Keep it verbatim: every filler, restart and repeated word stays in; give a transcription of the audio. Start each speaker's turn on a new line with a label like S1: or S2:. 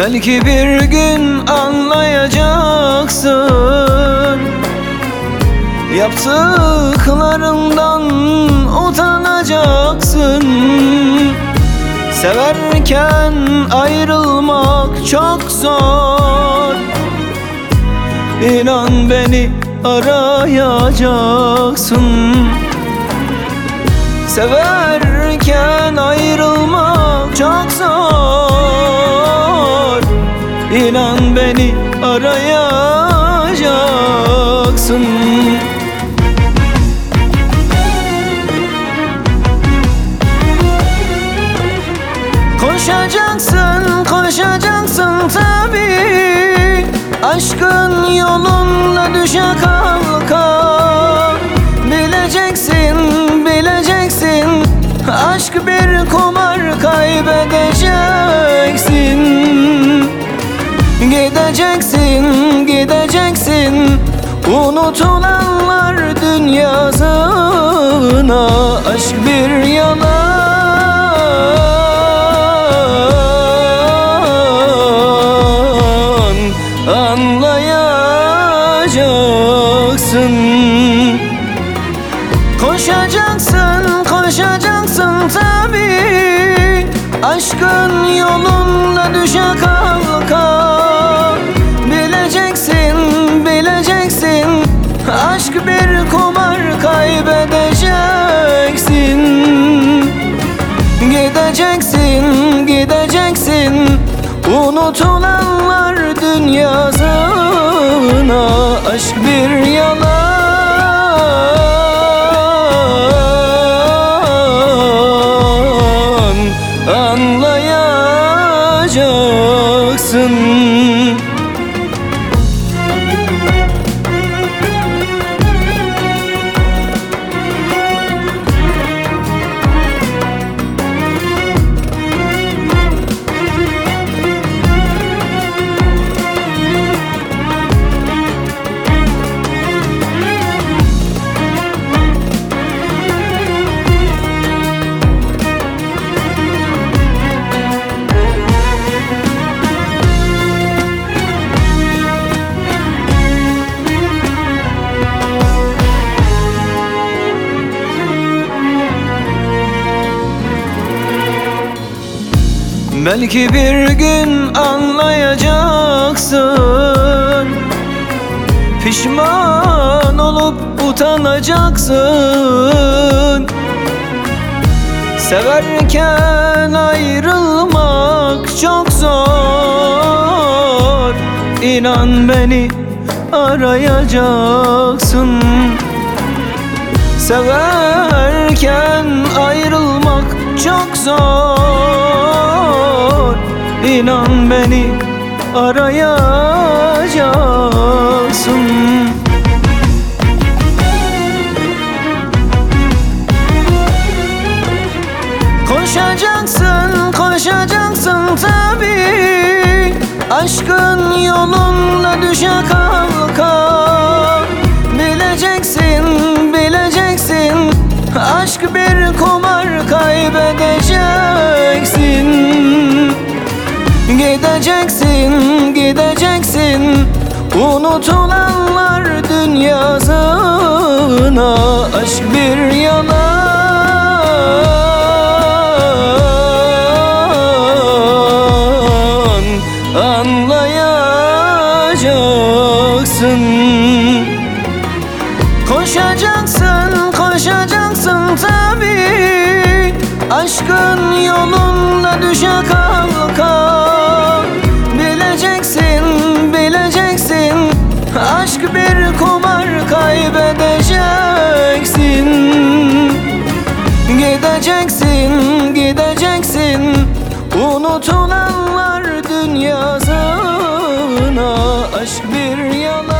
S1: Belki bir gün anlayacaksın, yaptıklarından utanacaksın. Severken ayrılmak çok zor, İnan beni arayacaksın. Severken ayrılmak çok zor, İnan beni arayacaksın. Koşacaksın, koşacaksın tabii, aşkın yolunda düşe kalka. Bileceksin, bileceksin, aşk bir kumar, kaybedeceksin. Gideceksin, gideceksin, unutulanlar dünyasına. Aşk bir yalan, anlayacaksın. Koşacaksın, koşacaksın tabii, aşkın yolunda düşe kalka. Bileceksin, bileceksin, aşk bir kumar, kaybedeceksin. Gideceksin, gideceksin, unutulanlar dünyasına. Aşk bir yalan, anlayacaksın. Belki bir gün anlayacaksın, pişman olup utanacaksın. Severken ayrılmak çok zor, İnan beni arayacaksın. Severken ayrılmak çok zor, İnan beni arayacaksın. Koşacaksın, koşacaksın tabii, aşkın yolunda düşe kalka. Bileceksin, bileceksin, aşk bir kumar, kaybedeceksin. Gideceksin, gideceksin, unutulanlar dünyasına. Aşk bir yalan, anlayacaksın. Koşacaksın, koşacaksın tabii, aşkın yolunda düşe kalka. Bileceksin, bileceksin, aşk bir kumar, kaybedeceksin. Gideceksin, gideceksin, unutulanlar dünyasına. Aşk bir yalan.